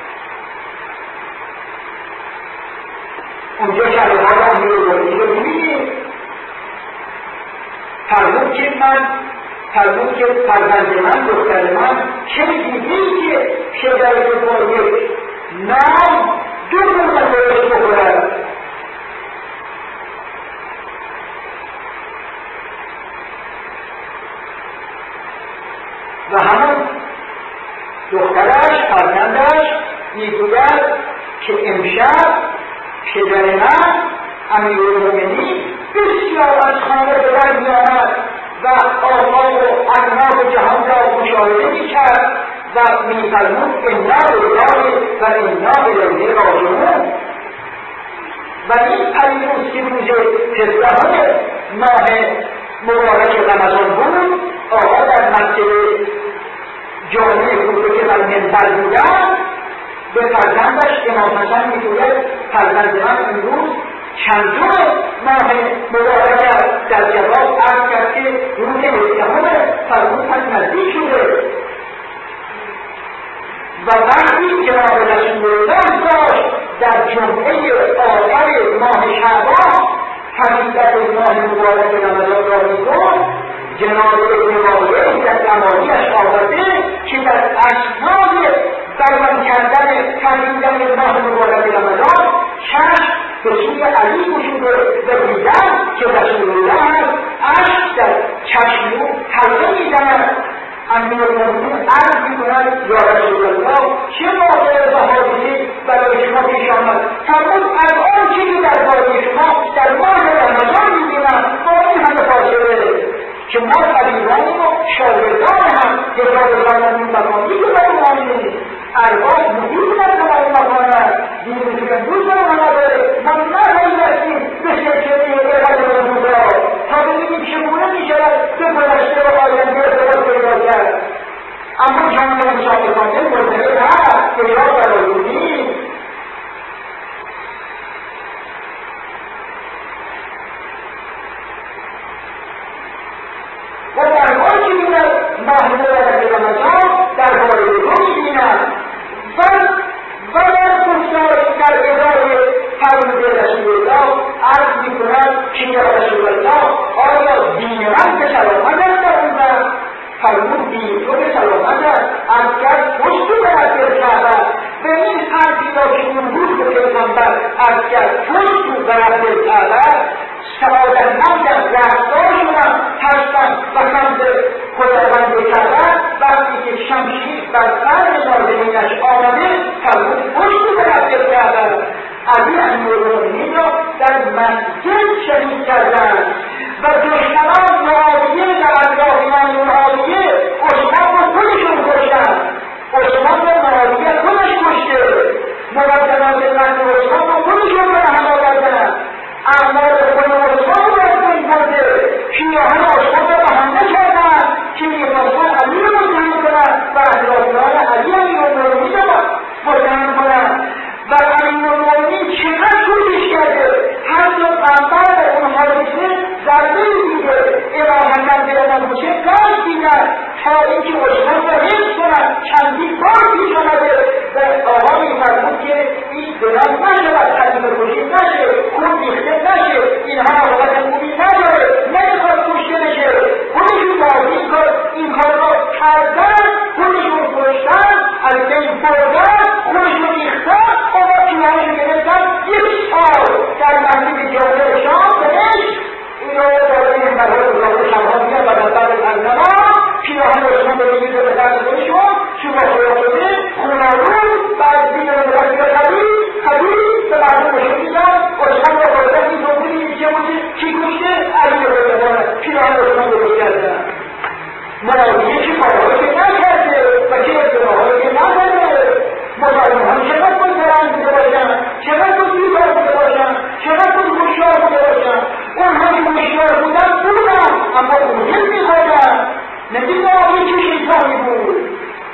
اونجا شرح‌های امیرالمومنین رو می‌بینید. فرمود که من فرمود که فرزند من دختر من چه دیدی که پدرش با یک نام دو گونه گوشت بخورد و همون دخترش فرزندش میگوید که امشب پدر من امیرالمومنین بسیار از خانه به در میآمد و آفاق و انواع جهان را مشاهده میکرد و میفرمود انا لله و انا الیه راجعون. و این پریروز که روز هفدهم ماه مبارک رمضان بود، آقا در مسجد جامع کوفه که بر منبر بودند به فرزندش امام حسن میگوید فرزند من امروز چندم ماه مبارک است. در جواب عرض کرد که روز هفدهم فرمود پس نزدیک شده. و وقتی جناب رسول الله داشت در جمعه آخر ماه شعبان حقیقت ماه مبارک رمضان را میگفت، جناب ابن ماجه در امانیش آورده که در اثنای بیان کردن فرمودن ماه مبارک رمضان چشم به سوی علی گشوده و دیدن که رسول الله هست، اشک در چشم او حلقه میزند. امیرالمومنین عرض میکند یا رسول الله چه واقعه و حادثه برای شما پیش آمد؟ فرمود الان چیزی در باره شما در ماه رمضان میبینم با این همه فاصله که ما طبیبانیم و شاگردان هم حساب زمانی مقامی که برای ما نیست، ارواح محیط در تمام مقام است، دیروز که امروز را نداره. ما نهایستیم به سلسله ارادت مولا تا ببینیم چگونه میشود به گذشته و آینده ارتباط پیدا کرد. اما جامعه مسابقانه مدعی هست که یا برای نیست. و در حال که می‌بیند ماه مبارک رمضان در باره دو می‌بیند و و در گفتار در ادای فرمود رسول الله عرض می‌کند که یا رسول الله آیا دین من به سلامت است در اون وقت؟ فرمود دین تو به سلامت است، اگر پشت برد کعبه به این حرفی را که اون روز به پیغمبر اگر پشت برد کعبه سعادتمند رفتارشونم هستم و خمد خداوند کعبه وقتی که شمشیر بر سر نازنینش آمده فرمود پشت برد کعبه. علی امیرالمومنین را در مسجد شهید کردند و دشمنان معاویه در اطرافیان معاویه عثمان را خودشون کشتند. عثمان را معاویه خودش کشته، میکنن برنن باشه گاز دیدن تا اینکه اشتاق را حفظ کنن. چندین بار پیش آمده و آقا میفرمود که این بنام نشود، خلیفه کشی نشه، خون ریخته نشه، اینها عاقبت خوبی نداره، نمیخواد کشته بشه. خودشون بازی این کار این کار را کردن، خودشون کشتن، از بین بردن، خودشون ریختن، آقا پیانشو گرفتن. یک سال در مسجد جامع شام بهش این رو داره این برای اضافه شبها بیاد و در بعد از نماز پیراهن رسمان به بگید به دست خودشون شما خدا شده خونارون بعد دیگر به دست خبیر خبیر به مردم بشه دیدن اشتان را باید این دوبری میشه بودی کی کشته علی رو بزنه پیراهن رسمان به بگید کردن. مرادیه که کارهایی که نکرده و که ازدناهایی که نکرده مزارمون هم چقدر باید درن بوده باشن، چقدر باید بیکار بوده باشن، چقدر باید خوشیار بوده باشن. اونها که خوشیار بودن بودن اما اونهل میخوادن نمیدن آقای که شیطانی بود.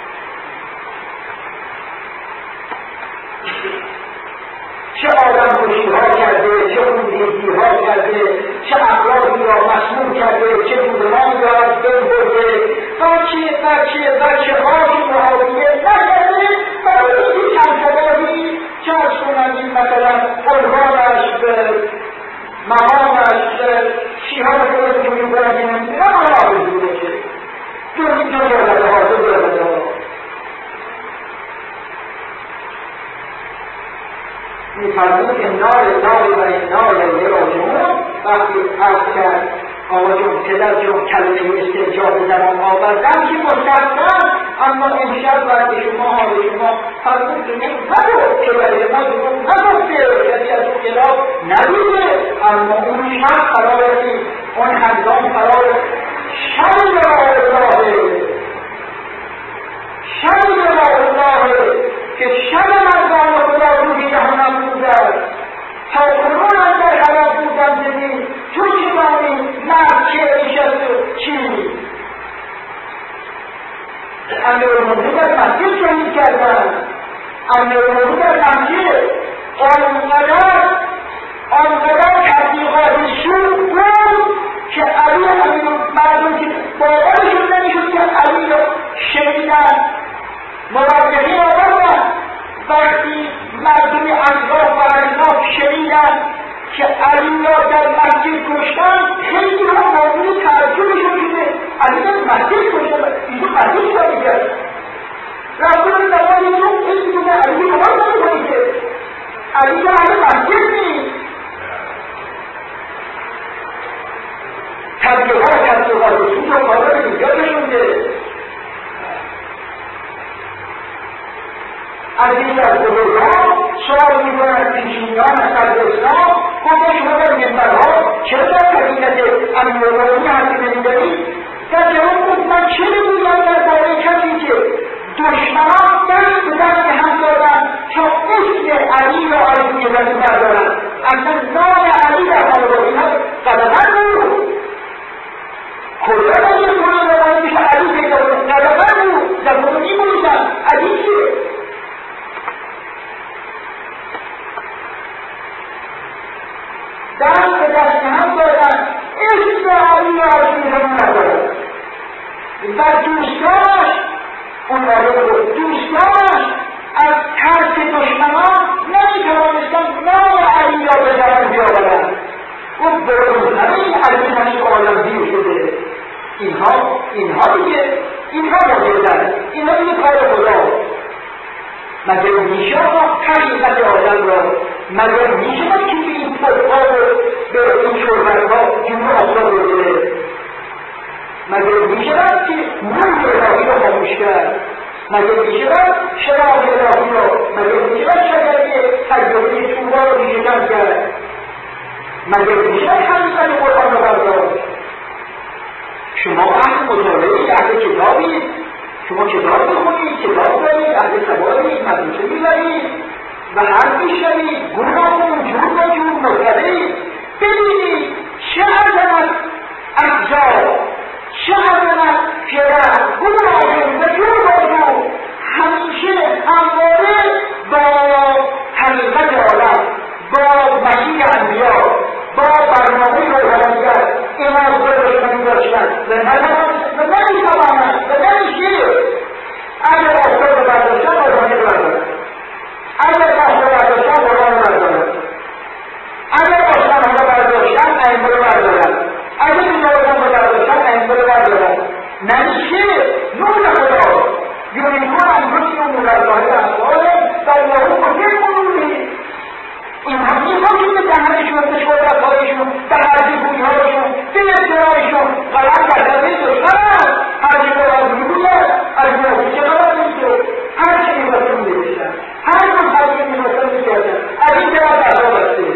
چه آدم کشی ها کرده، چه خونریزی ها کرده، چه اخلاقی را مسموم کرده، چه بودمان را از بین برده، بچه بچه بچه ها که محاویه نکرده برای اینکه چند سببی چه از کنندی مثلا عنوانش مقامش شیحان خودت که میکنندی نمیده نه آرزو بوده که جوری جو دارده ها دو دارده ها میفرمود انا لله و انا الیه راجعون. وقتی عرض کرد آقا جون پدر جون کلمه استرجاع به زبان آوردن که مستقبل اما امشب وقت شما حال شما فرمود که نگفت پدر ما جون نگفته کسی از اون خلاف ندیده اما اون شب قرار است اون هنگام قرار شب الله شب الله که شب مردان خدا روحی جهنم بودن تا کنون اندر حرم بودن زدین چون که دانیم مرد چه ایشست و چی امیرالمومنین در مسجد شهید کردن. امیرالمومنین در مسجد آنقدر آنقدر تبلیغات شوق بود که علی مردم که باورشون نمیشد که علی را شنیدن موجهین آوردن. وقتی مردم اطراف و اطراف شنیدن که علی را در مسجد کشتن خیلی ها موضوع تعجبشون شده علی در مسجد کشتن اینجا مسجد شده کرد رفتن نمایی رو خیلی بوده علی رو باید نمیکنی که علی را علی مسجد نیست. تبلیغات تبلیغات رسول رو قادر اینجا بشونده از این از بزرگان سوال میکنن پیشینیان صدر اسلام گفته شما در منبرها چرا در حقیقت امیرالمومنین حرفی نمیزنید؟ در جواب گفت من چه میگویم درباره کسی که دشمنان دست به دست هم دادن تا اسم علی را از روی زمین بردارن اصلا نام علی در خانواده اینها قدغن بود. کجا در یک کنان روانی میشه علی پیدا کنه قدغن بود در کنان میبویدن علی چیه؟ دست به دست هم دادن اسم علی را از روی زمین بردارن و دوستانش اون آره بود دوستانش از ترس دشمنان نمیتوانستن نام علی را به زبان بیاورند. گفت برون همه این علی نشی عالمگیر شده اینها اینها دیگه اینها باگردن اینها دیگه کار خدا مگر میشه حقیقت آدم را مگر میشه که به این پرها و به این شربتها جمعه آسا برده مگر میشود که نور الهی را خاموش کرد مگر میشود شراب الهی را مگر میشود شجره تجربه توبا را بیشکن کرد مگر میشود حقیقت قرآن را برداشت. شما اهل مطالعه اهل کتابید شما کتاب بخونید کتاب دارید اهل سوالید مدرسه میبرید و حرف میشنوید گروهاتون جور با جور مطلعید ببینید چه عظمت احزاب چه عظمت فرق گروهاتون و جور با جور همیشه همواره با حقیقت عالم با مسیح انبیا با برنامه روحانیت ایمان داشتن داشتن و نمیتوانند و نمیشه. اگر آفتاب رو برداشتن بازانه رو بردارن، اگر ماه رو برداشتن بازان رو بردارن، اگر آسمان رو برداشتن ائمه رو بردارن، اگر بیمارستان رو برداشتن ائمه رو بردارن. نمیشه. نور خدا یونیکون انگوشی و نور الله اصحابه در یهو کجه کنونی اینها میخواهیم به دهنشون، به شهرتهایشون، به هرزیگویهایشون، به افترایشون غلط کردن دشمن هرچی قرآن میگوید از موضوع چه خبر میشه. هرچی میخواستم میبشتن، هر کن هرچی میخواستم میکردن. از این طرف درها بسته،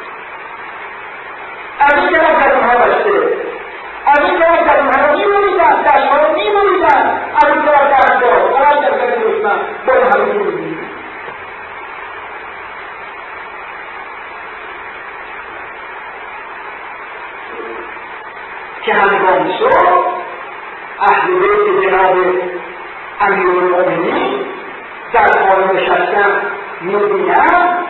از این طرف درها بسته، از این طرف درها رو میبریدن، دشها رو میبریدن. از این طرف درها غلط کردن دشمن با این همه میبریدن. که هنگام صبح اهل بیت جناب امیرالمؤمنین در حال نشستن می‌بینند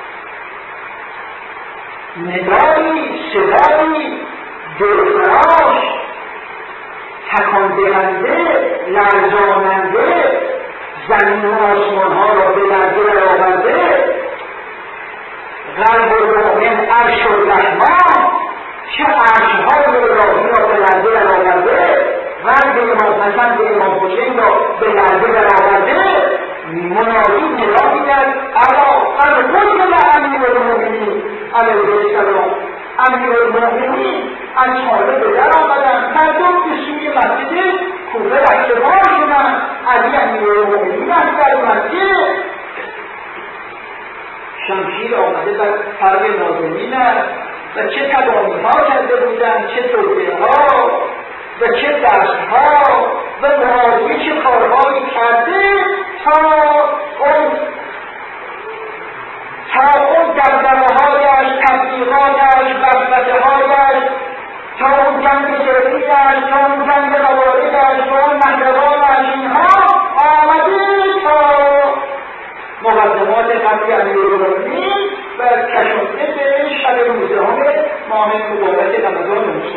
ندایی، صدایی دلخراش، تکان دهنده، لرزاننده، زمین و آسمان‌ها را به لرزه درآورده، قلب المؤمن عرش الرحمن، چه عرش‌های الهی را به لرزه درآورده، قلب امام حسن به امام حسین را به لرزه درآورده. منادی ندا می‌کرد الا قد قتل امیرالمؤمنین علیه السلام. امیرالمؤمنین از خانه به در آمدند، مردم به سوی مسجد کوفه رهسپار شدند. علی امیرالمؤمنین است در مسجد، شمشیر آمده بر فرق نازنین است و چه تدامی ها کرده بودند، چه توبه ها و چه دست ها و مرادی چه کارهایی کرده تا اون تا اون دردمه هایش، تبلیغاتش، وسوسه هایش، تا اون جنگ سرفیش، تا اون جنگ مواردش، تا اون مهربانش، اینها آمده تا مقدمات قبلی امیرالمؤمنین و کشانده به شب روزدهم ماه مبارک رمضان موسی.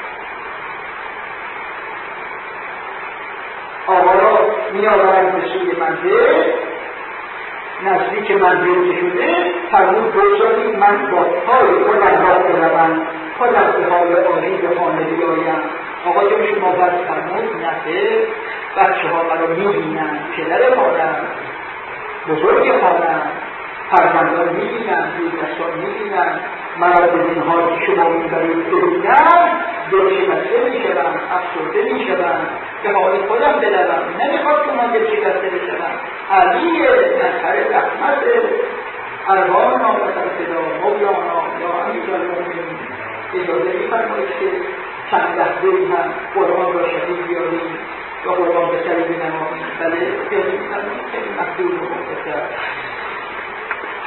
آقا را می آورند به سوی منزل. نزدیک منزل که شده فرمود بگذارید من با پای خودم راه بروم، خودم به حال عالی به خانه بیایم. آقا جان شما بس فرمود نخیر، بچه ها مرا می بینند، پدر مادرم بزرگ خانم، فرزندان می‌بینند، دوستان می‌بینند، مرا به این حال که شما می‌برید ببینند، دلشکسته می‌شوم، افسرده می‌شوم، به حال خودم بدوم. نمی‌خواد که ما دلشکسته بشوم. علیه نصر رحمت ارواح نامت الفدا مولانا یا امیرالمؤمنین اجازه می‌فرمایید که چند لحظه‌ای هم قرآن را شدید بیاریم و قرآن به سری بنماییم. بله خیلی خیلی محدود و مختصر.